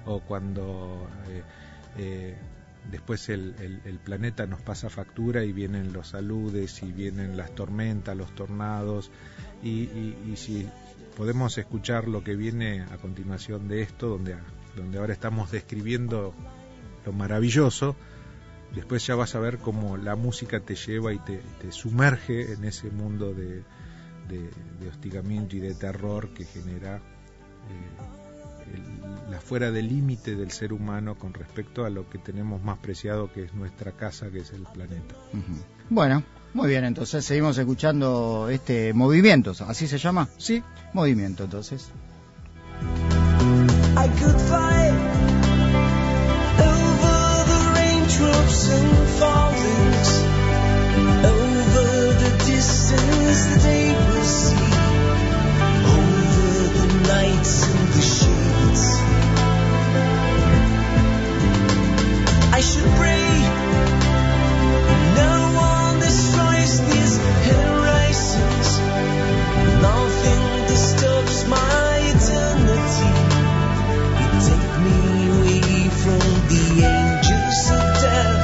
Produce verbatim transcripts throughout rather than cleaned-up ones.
o cuando eh, eh, después el, el, el planeta nos pasa factura y vienen los aludes y vienen las tormentas, los tornados, y, y, y si podemos escuchar lo que viene a continuación de esto, donde, donde ahora estamos describiendo lo maravilloso, después ya vas a ver cómo la música te lleva y te, te sumerge en ese mundo de, de, de hostigamiento y de terror que genera eh, el, la fuera del límite del ser humano con respecto a lo que tenemos más preciado, que es nuestra casa, que es el planeta. Uh-huh. Bueno, muy bien, entonces seguimos escuchando este Movimiento, ¿así se llama? Sí. Movimiento, entonces. I could fly over the raindrops and fallings, over the distance the day will see, over the nights and the shades. I should pray no one destroys these horizons, nothing disturbs my eternity. You take me away from the angels of death.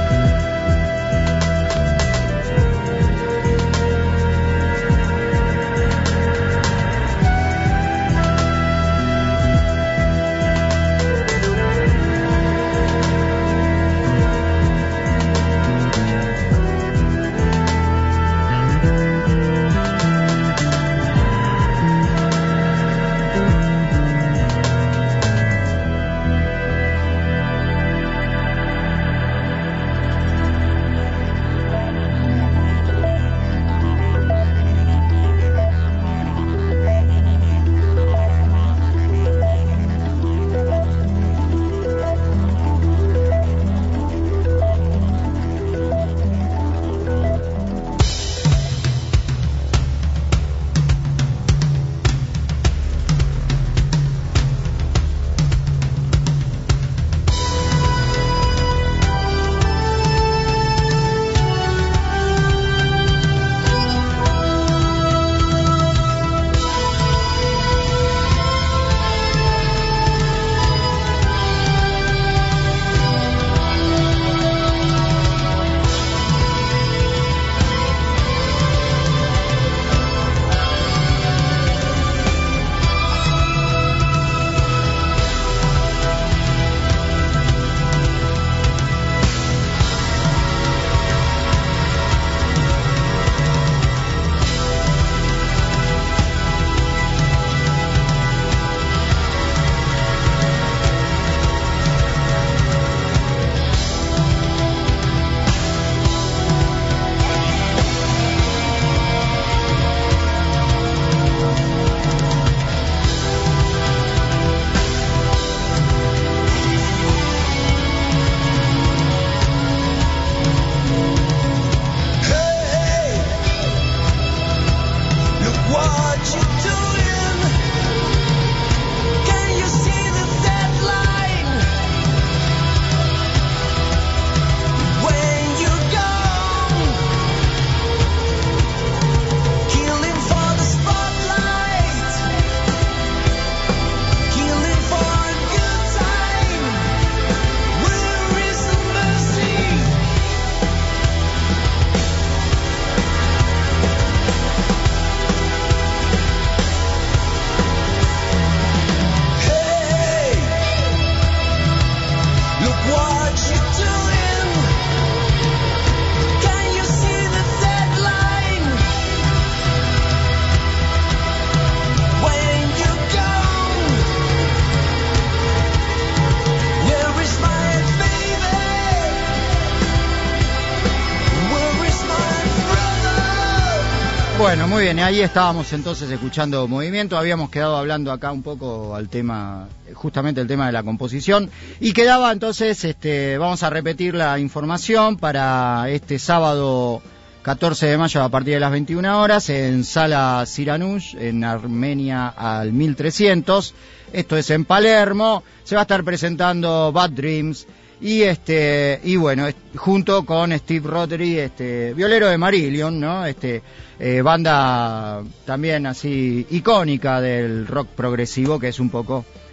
Bueno, muy bien, ahí estábamos entonces escuchando Movimiento, habíamos quedado hablando acá un poco al tema, justamente el tema de la composición, y quedaba entonces, este, vamos a repetir la información para este sábado catorce de mayo a partir de las veintiuna horas en Sala Siranush, en Armenia al mil trescientos, esto es en Palermo, se va a estar presentando Bad Dreams, y este y bueno, junto con Steve Rothery, este violero de Marillion, ¿no? Este eh, banda también así icónica del rock progresivo, que es un poco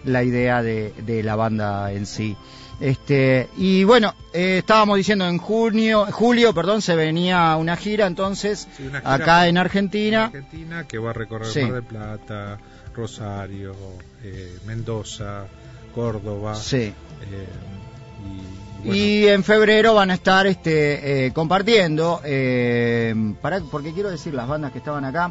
la idea de, de la banda en sí. Este, y bueno, eh, estábamos diciendo en junio, julio, perdón, se venía una gira entonces Sí, una gira acá con- en Argentina. en Argentina, que va a recorrer Sí. Mar del Plata, Rosario, eh, Mendoza, Córdoba. Sí. eh, y, bueno, Y en febrero van a estar este, eh, compartiendo, eh, para, porque quiero decir las bandas que estaban acá.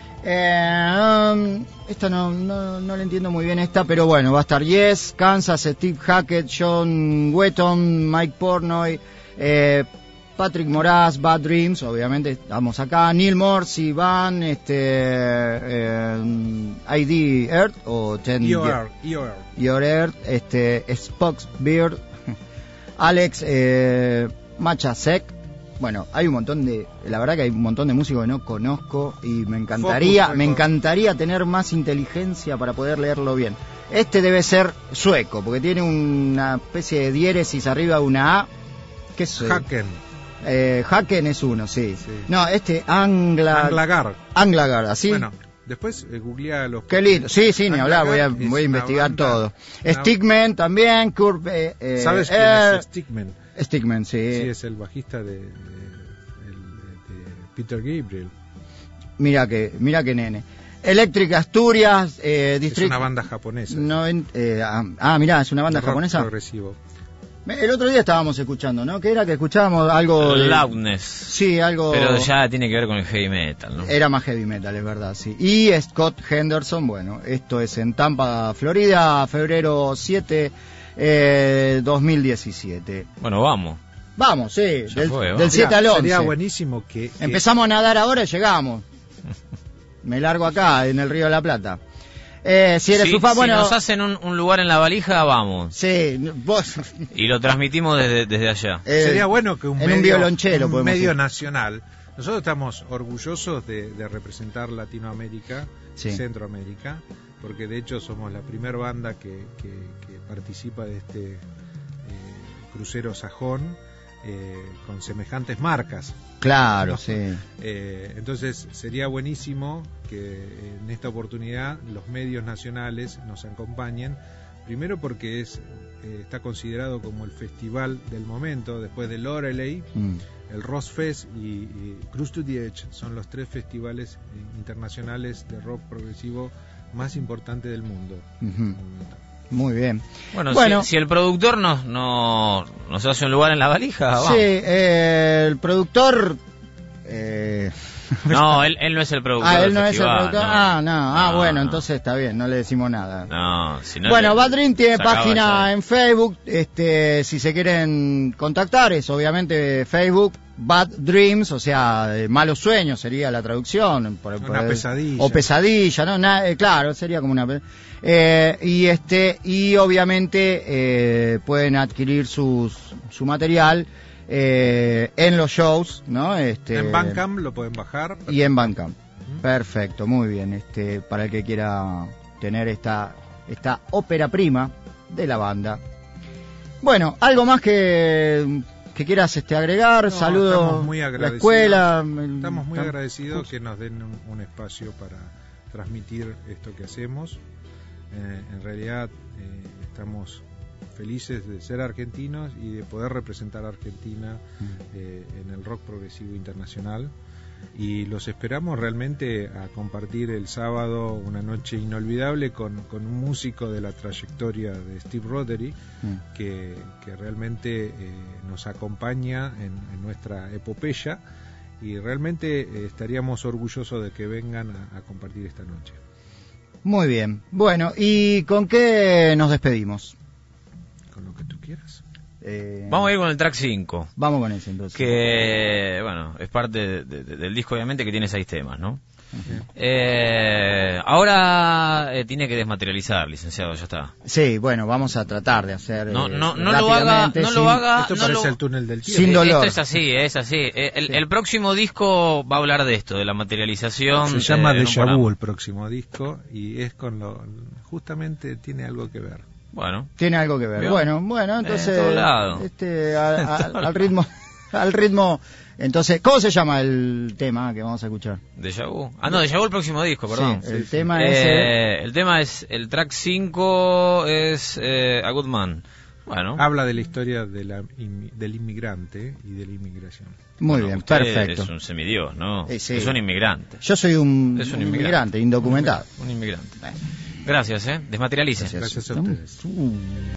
Eh, um, esta no, no, no le entiendo muy bien esta, pero bueno, va a estar Yes, Kansas, Steve Hackett, John Wetton, Mike Portnoy, eh, Patrick Moraz, Bad Dreams, obviamente estamos acá, Neil Morse, Van, este, eh, I D Earth o Ten E O R, E O R. Your Earth, este, Spock's Beard, Alex eh, Machasek. Bueno, hay un montón de, la verdad que hay un montón de músicos que no conozco y me encantaría, Focus me Records. encantaría tener más inteligencia para poder leerlo bien. Este debe ser sueco, porque tiene una especie de diéresis arriba de una A. ¿Qué es? Haken, Eh, Haken es uno, sí. Sí. No, este Angla, Anglagar. Anglagar, así. Bueno, después eh, googlea los... Qué lindo, sí, sí, ni hablar, voy a, Anglagar es voy a una investigar banda- todo. una- Stickman también, Kurt, eh, eh, ¿Sabes quién eh, es Stickman? Stickman, sí. Sí, es el bajista de, de- el- de Peter Gabriel. Mira que, mira que nene. Electric Asturias, eh, Es District... una banda japonesa. noven- eh, ah, ah, mirá, es una banda rock japonesa. progresivo. El otro día estábamos escuchando, ¿no? Que era que escuchábamos algo... de- Loudness. Sí, algo... Pero ya tiene que ver con el heavy metal, ¿no? Era más heavy metal, es verdad, sí. Y Scott Henderson, bueno, esto es en Tampa, Florida, febrero siete, eh, dos mil diecisiete. Bueno, vamos. Vamos, sí, Ya del, fue, vamos. del siete al once. Sería buenísimo que... que- Empezamos a nadar ahora y llegamos. Me largo acá, en el Río de la Plata. Eh, si eres Si- su fan, si bueno... nos hacen un, un lugar en la valija, vamos. Sí, vos... Y lo transmitimos desde, desde allá. eh, Sería bueno que un en un medio, violonchelo un podemos medio ir. nacional. Nosotros estamos orgullosos de, de representar Latinoamérica, Sí. Centroamérica, porque de hecho somos la primera banda que, que, que participa de este eh, crucero sajón eh, con semejantes marcas. Claro, ¿no? sí. Eh, entonces sería buenísimo que en esta oportunidad los medios nacionales nos acompañen, primero porque es eh, está considerado como el festival del momento, después del Loreley, Mm. el Rossfest y, y Cruise to the Edge son los tres festivales eh, internacionales de rock progresivo más importantes del mundo. Ujú. Muy bien. Bueno, Bueno. Si, si el productor nos, no, nos hace un lugar en la valija, vamos. Sí, eh, el productor... Eh... No, él, él no es el productor. Ah, del él no es el festival, productor. no. Ah, no. Ah, No, bueno, no. entonces está bien, no le decimos nada. No, si no Bueno, le- Bad Dream tiene sacaba página ya. en Facebook, este, si se quieren contactar es obviamente Facebook Bad Dreams, o sea, de malos sueños sería la traducción. Por, Una pesadilla. O pesadilla, ¿no? Na- eh, claro, sería como una... pe- Eh, y este y obviamente eh, pueden adquirir sus, su material eh, en los shows, ¿no? Este, En Bandcamp lo pueden bajar. y en Bandcamp. Perfecto, muy bien. Este, para el que quiera tener esta esta ópera prima de la banda. Bueno, algo más que que quieras este agregar. No, Saludos estamos muy la agradecidos. escuela. el- Estamos muy tam- agradecidos que nos den un, un espacio para transmitir esto que hacemos. Eh, en realidad eh, estamos felices de ser argentinos y de poder representar a Argentina eh, en el rock progresivo internacional, y los esperamos realmente a compartir el sábado una noche inolvidable con, con un músico de la trayectoria de Steve Rothery Mm. que, que realmente eh, nos acompaña en, en nuestra epopeya, y realmente eh, estaríamos orgullosos de que vengan a, a compartir esta noche. Muy bien. Bueno, ¿y con qué nos despedimos? Con lo que tú quieras. Eh, Vamos a ir con el track cinco. Vamos con ese entonces. Que, bueno, es parte de- de- del disco, obviamente, que tiene seis temas, ¿no? Eh, ahora eh, tiene que desmaterializar, licenciado, ya está. Sí, bueno, vamos a tratar de hacer. No, eh, no, no lo haga, rápidamente, no sin- lo haga. Esto no parece lo- el túnel del tiempo. Sin Eh, dolor. Esto es así, es así. Eh, El, Sí. el próximo disco va a hablar de esto, de la materialización. Se llama eh, en un Déjà Vu programa. el próximo disco, y es con lo... justamente tiene algo que ver. Bueno, Tiene algo que ver. ¿Vio? Bueno, bueno, entonces En todo lado. este a- a- En todo al ritmo al ritmo. Entonces, ¿cómo se llama el tema que vamos a escuchar? Déjà Vu. Ah, no, Déjà Vu el próximo disco, perdón. Sí, el sí, tema sí. es... Eh, el tema es, el track cinco es eh, A Good Man. Bueno. Habla de la historia de la, inmi- del inmigrante y de la inmigración. Muy Bueno, bien, usted perfecto. Es un semidios, ¿no? Eh, sí. Es un inmigrante. Yo soy un, Es un un inmigrante. inmigrante, indocumentado. Un inmigrante. Bueno, Gracias, ¿eh? Desmaterialice. gracias. Gracias a ustedes. Uh.